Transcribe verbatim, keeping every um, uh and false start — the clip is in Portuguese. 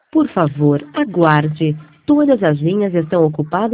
Por favor, aguarde. Todas as linhas estão ocupadas